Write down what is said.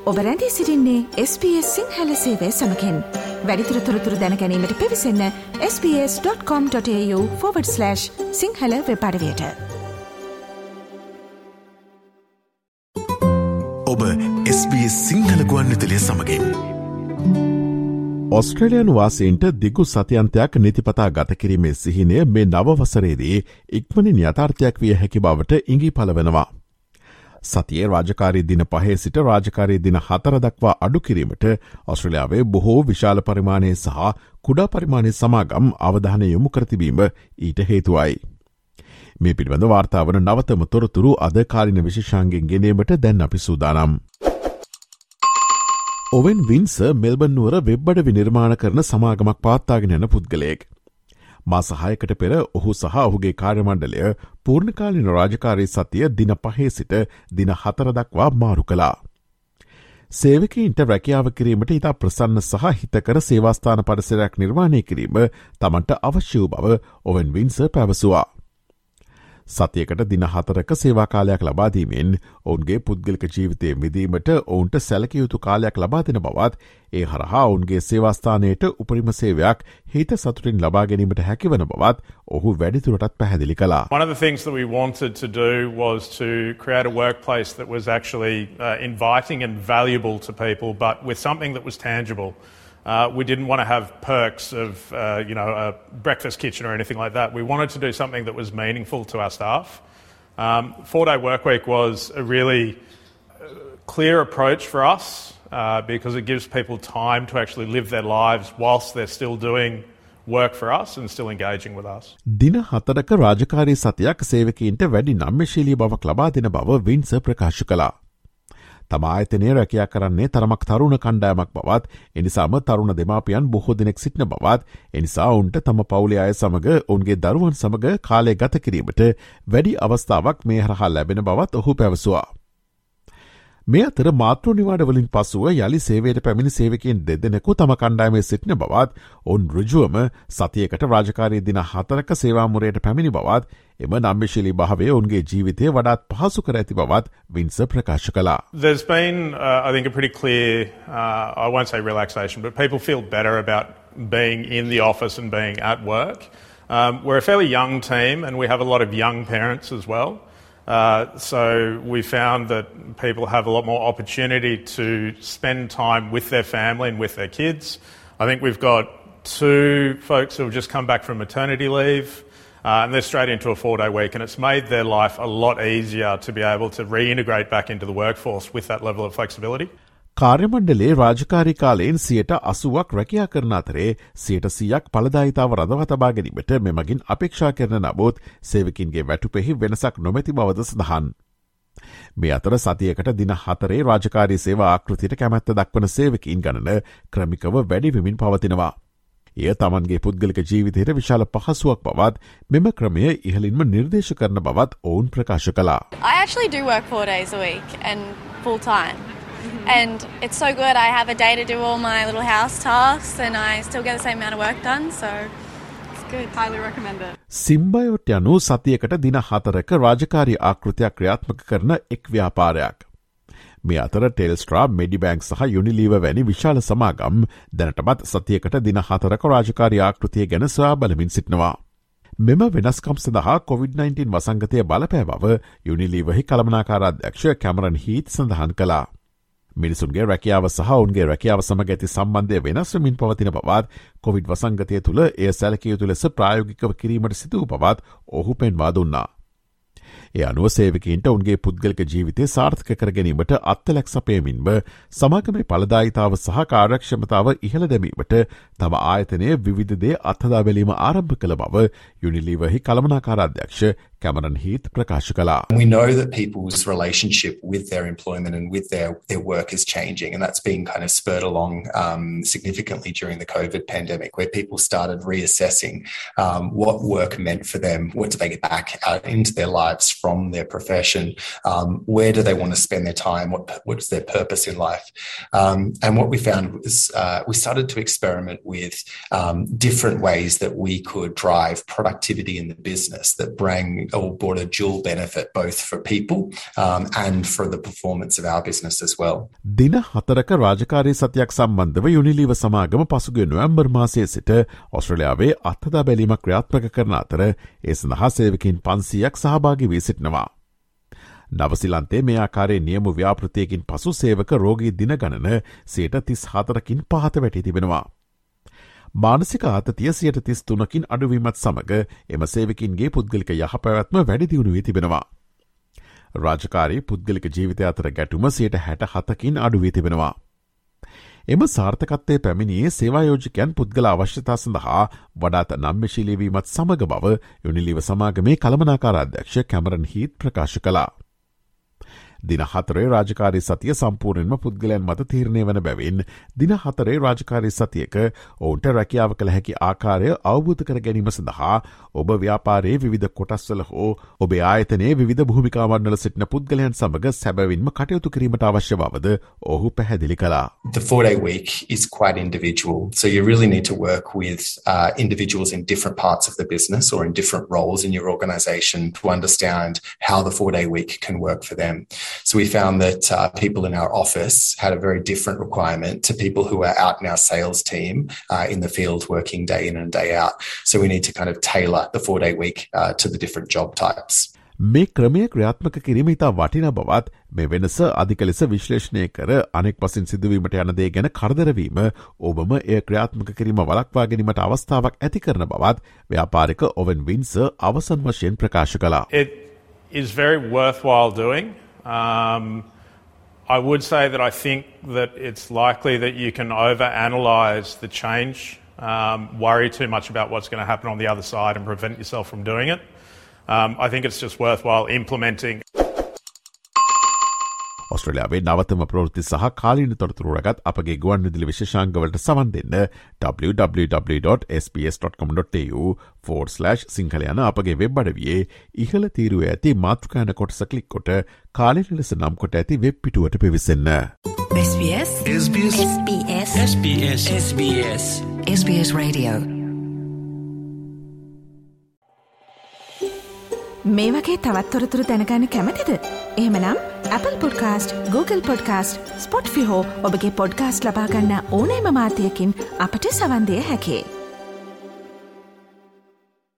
ඔබ රැඳී සිටින්නේ SBS සිංහල සේවය සමකෙන්. වැඩිදුර තොරතුරු දැන ගැනීමට පිවිසන්න sbs.com.au/සිංහල වෙබ් අඩවියට. ඔබ SBS සිංහල ගුවන්විදුලිය සමගින්. ඔස්ට්‍රේලියානු වාසීන්ට දිගු සතියන්තයක් නිතිපතා ගත කිරීමේ සිහිනය මේ නව වසරේදී ඉක්මනින් යථාර්ථයක් විය හැකි බවට ඉඟි පලවෙනවා. සතියේ රාජකාරී දින 5 සිට රාජකාරී දින 4 දක්වා අඩු කිරීමට ඔස්ට්‍රේලියාවේ බොහෝ විශාල පරිමාණයේ සහ කුඩා පරිමාණයේ සමාගම් අවධානය යොමු කර තිබීම ඊට හේතුවයි. මේ පිළිබඳ වාර්තා වන නවතම තොරතුරු අද කාලින විශේෂාංගෙන් ගෙනීමට දැන් අපි සූදානම්. ඔවෙන් වින්ස මෙල්බන් නුවර වෙබ් අඩවි නිර්මාණ කරන සමාගමක් පවත්වාගෙන යන පුද්ගලයෙක්. මාස 6කට පෙර ඔහු සහ ඔහුගේ කාර්යමණ්ඩලය පූර්ණකාලීන රාජකාරී සතිය දින 5 සිට දින 4 දක්වා මාරු කළා. සේවකීන්ට රැකියාව කිරීමට ඉතා ප්‍රසන්න සහ හිතකර සේවාස්ථාන පරිසරයක් නිර්මාණය කිරීම තමන්ට අවශ්‍ය වූ බව ඔවෙන් වින්ස පැවසුවා. සතියකට දින 4ක සේවා කාලයක් ලබාදීමෙන් ඔවුන්ගේ පුද්ගලික ජීවිතය මිදීමට ඔවුන්ට සැලකිය යුතු කාලයක් ලබා දෙන බවත් ඒ හරහා ඔවුන්ගේ සේවාස්ථානයට උපරිම සේවයක් හිත සතුටින් ලබා ගැනීමට හැකිවන බවත් ඔහු වැඩිදුරටත් පැහැදිලි කළා. One of the things that we wanted to do was to create a workplace that was actually inviting and valuable to people, but with something that was tangible. We didn't want to have perks of, a breakfast kitchen or anything like that. We wanted to do something that was meaningful to our staff. 4-day work week was a really clear approach for us because it gives people time to actually live their lives whilst they're still doing work for us and still engaging with us. දින 4ක රාජකාරී සතියක් සේවකීන්ට වැඩි නම්‍යශීලී බවක් ලබා දෙන බව වින්ස ප්‍රකාශ කළා. තම ආයතනය රැකියා කරන්නේ තරමක් තරුණ කණ්ඩායමක් බවත්, එනිසාම තරුණ දෙමාපියන් බොහෝ දෙනෙක් සිටින බවත්, එනිසා ඔවුන්ට තම පවුලේ අය සමග ඔවුන්ගේ දරුවන් සමග කාලය ගත කිරීමට වැඩි අවස්ථාවක් මේ හරහා ලැබෙන බවත් ඔහු පැවසුවා. මේ අතර මාතෘ නිවාඩවලින් පසුව යළි සේවයට පැමිණි සේවකයන් දෙදෙනෙකු තම කණ්ඩායමේ සිටින බවත්, ඔවුන් ඍජුවම සතියකට රාජකාරී දින 4ක සේවාමුරයට පැමිණි බවත්, එම නම්‍යශීලී භාවය ඔවුන්ගේ ජීවිතය වඩාත් පහසු කර ඇති බවත් වින්ස ප්‍රකාශ කළා. There's been, I think, a pretty clear, I won't say relaxation, but people feel better about being in the office and being at work. We're a fairly young team and we have a lot of young parents as well. So we found that people have a lot more opportunity to spend time with their family and with their kids. I think we've got 2 folks who have just come back from maternity leave and they're straight into a 4-day week, and it's made their life a lot easier to be able to reintegrate back into the workforce with that level of flexibility. කාර්යමණ්ඩලේ රාජකාරී කාලයෙන් 80%ක් රැකියා කරන අතරේ 100%ක් ඵලදායීතාව රඳවා තබා ගැනීමට මෙමගින් අපේක්ෂා කරන නමුත් සේවකින්ගේ වැටුපෙහි වෙනසක් නොමැති බවද සඳහන්. මේ අතර සතියකට දින 4 රාජකාරී සේවා ආකෘතියට කැමැත්ත දක්වන සේවකීන් ගණන ක්‍රමිකව වැඩි වෙමින් පවතිනවා. එය තමන්ගේ පුද්ගලික ජීවිතයට විශාල පහසුවක් බවත්, මෙම ක්‍රමය ඉහළින්ම නිර්දේශ කරන බවත් ඔවුන් ප්‍රකාශ කළා. I actually do work 4 days a week and full time. And it's so good. I have a day to do all my little house tasks and I still get the same amount of work done. So it's good. Highly recommend it. Symbiote යනු සතියකට දින 4ක රාජකාරී ආකෘතියක් ක්‍රියාත්මක කරන එක් ව්‍යාපාරයක්. මේ අතර ටෙල්ස්ට්‍රා, මෙඩිබැංක් සහ යුනිලීවර් වැනි විශාල සමාගම් දැනටමත් සතියකට දින 4ක රාජකාරී ආකෘතිය ගැන සොයා බලමින් සිටිනවා. මෙම වෙනස්කම් සඳහා COVID-19 වසංගතය බලපෑ බව යුනිලීවර්හි කළමනාකාර අධ්‍යක්ෂ කැමරන් හීත් සඳහන් කළා. මිනිසුන්ගේ රැකියාව සහ ඔවුන්ගේ රැකියාව සමග ඇති සම්බන්ධය වෙනස් වෙමින් පවතින බවත්, කොවිඩ් වසංගතය තුළ එය සැලකිය යුතු ලෙස ප්‍රායෝගිකව කිරීමට සිදු වූ බවත් ඔහු පෙන්වා දුන්නා. ඒ අනුව සේවකීන්ට උන්ගේ පුද්ගලික ජීවිතය සාර්ථක කර ගැනීමට අත්දැලක් සපයමින්ම සමාගමේ ඵලදායීතාව සහ කාර්යක්ෂමතාව ඉහළ දැමීමට තම ආයතනය විවිධ දේ අත්හදා බැලීම ආරම්භ කළ බව යුනිලීවර්හි කළමනාකාර අධ්‍යක්ෂ Cameron Heath ප්‍රකාශ කළා. We know that people's relationship with their employment and with their work is changing, and that's been kind of spurred along significantly during the COVID pandemic, where people started reassessing what work meant for them, what do they get back out into their lives from their profession. Where do they want to spend their time? What is their purpose in life? And what we found was we started to experiment with different ways that we could drive productivity in the business that brought a dual benefit both for people and for the performance of our business as well. දින 4ක රාජකාරී සතියක් සම්බන්ධව යුනිලීවර් සමාගම පසුගිය නොවැම්බර් මාසයේ සිට ඔස්ට්‍රේලියාවේ අත්හදා බැලීමක් ක්‍රියාත්මක කරන අතර ඒ සඳහා සේවකයන් 500ක් සහභාගී වී සිටිනවා. නවසිලන්තේ මේ ආකාරයේ නියම ව්‍යාපෘතියකින් පසු සේවක රෝගී දින ගණන 34කින් පහත වැටී තිබෙනවා. මානසික ආතතිය 33කින් අඩුවීමත් සමග එම සේවකින්ගේ පුද්ගලික යහපැවැත්ම වැඩි දියුණු වී තිබෙනවා. රාජකාරී පුද්ගලික ජීවිතය අතර ගැටුම 67කින් අඩු වී තිබෙනවා. එම සාර්ථකත්වයේ පැමිණියේ සේවායෝජකයන් පුද්ගල අවශ්‍යතා සඳහා වඩාත් නම්‍යශීලී වීමත් සමග බව යුනිලීවර් සමාගමේ කළමනාකාර අධ්‍යක්ෂ කැමරන් හීත් ප්‍රකාශ කළා. දින 4 රාජකාරී සතිය සම්පූර්ණයෙන්ම පුද්ගලයන් මත තීරණය වන බැවින් දින 4 රාජකාරී සතියක ඔවුන්ට රැකියාව කළ හැකි ආකාරය අවබෝධ කර ගැනීම සඳහා ඔබ ව්‍යාපාරයේ විවිධ කොටස්වල හෝ ඔබේ ආයතනයේ විවිධ භූමිකාවන් වල සිටින පුද්ගලයන් සමග සැබවින්ම කටයුතු කිරීමට අවශ්‍ය බවද ඔහු පැහැදිලි කළා. The 4-day week is quite individual, so you really need to work with individuals in different parts of the business or in different roles in your organisation to understand how the 4-day week can work for them. So we found that people in our office had a very different requirement to people who are out in our sales team in the field working day in and day out. So we need to kind of tailor the 4-day week to the different job types. මේ ක්‍රමය ක්‍රියාත්මක කිරීම ඉතා වටිනා බවත් මේ වෙනස අධික ලෙස විශ්ලේෂණය කර අනෙක් පසින් සිදුවීමට යන දේ ගැන කරදරවීම ඔබම එය ක්‍රියාත්මක කිරීම වළක්වා ගැනීමට අවස්ථාවක් ඇති කරන බවත් ව්‍යාපාරික ඔවෙන් වින්සර් අවසන් වශයෙන් ප්‍රකාශ කළා. It is very worthwhile doing. I would say that I think that it's likely that you can overanalyze the change, worry too much about what's going to happen on the other side and prevent yourself from doing it. I think it's just worthwhile implementing. ඔස්ට්‍රේලියාවේ නවතම ප්‍රවෘත්ති සහ කාලීන තොරතුරු රැගත් අපගේ ගුවන්විදුලි විශේෂාංගවලට සවන් දෙන්න www.sbs.com.au/සිංහල යන අපගේ වෙබ් අඩවියේ ඉහළ තීරුවේ ඇති මාතෘකා යන කොටස ක්ලික් කොට කාලීන ලෙස නම් කොට ඇති වෙබ් පිටුවට පිවිසෙන්න. SBS SBS SBS SBS SBS SBS Radio. මේ වගේ තවත් තොරතුරු දැනගන්න කැමතිද? එහෙමනම් Apple Podcast, Google Podcast, Spotify හෝ ඔබගේ පොඩ්කාස්ට් ලබා ගන්න ඕනෑම මාධ්‍යයකින් අපට සවන් දිය හැකියි.